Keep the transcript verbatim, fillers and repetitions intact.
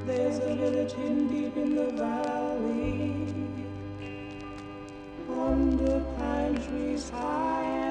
There's a village hidden deep in the valley, under pine trees high